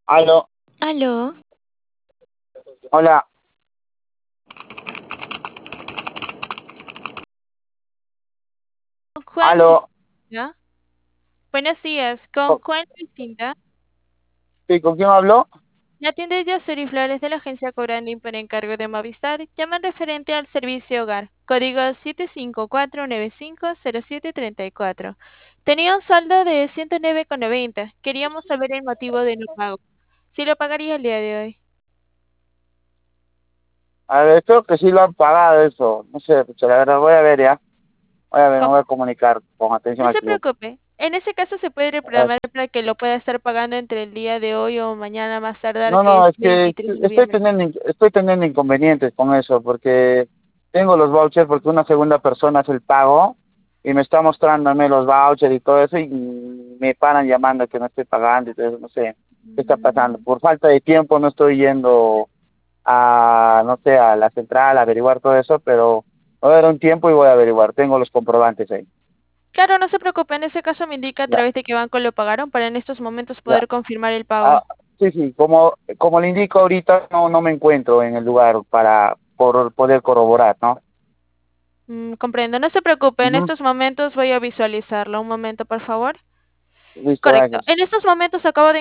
Aló, Aló, hola, Juan aló, Lucinda. Buenos días, con Juan Lucinda. sí, ¿con quién habló? La tienda de Azur y Flores de la agencia Coranding por encargo de Movistar llaman referente al servicio hogar, código 754950734. Tenía un saldo de 109,90. Queríamos saber el motivo de no pago. Si lo pagaría el día de hoy. A ver, creo que sí lo han pagado eso, no sé, pucha, la verdad, voy a ver ya, voy a ver, me ¿Cómo? voy a comunicar con atención No al se cliente. preocupe. En ese caso se puede A ver, reprogramar para que lo pueda estar pagando entre el día de hoy o mañana más tardar, no, que no, es es que 23 de noviembre. estoy teniendo inconvenientes con eso, porque tengo los vouchers, porque una segunda persona hace el pago, y me está mostrándome los vouchers y todo eso, y me paran llamando que no estoy pagando, y todo eso, no sé, qué está pasando. Mm. Por falta de tiempo no estoy yendo a, no sé, a la central, a averiguar todo eso, pero voy a dar un tiempo y voy a averiguar. Tengo los comprobantes ahí. Claro, no se preocupe, en ese caso me indica a Ya, través de qué banco lo pagaron para en estos momentos ya. poder confirmar el Ah, pago. sí, sí, como le indico ahorita, no me encuentro en el lugar para poder corroborar, ¿no? Comprendo, no se preocupe, en Ujú. estos momentos voy a visualizarlo. Un momento, por favor. Listo, Correcto. gracias. En estos momentos acabo de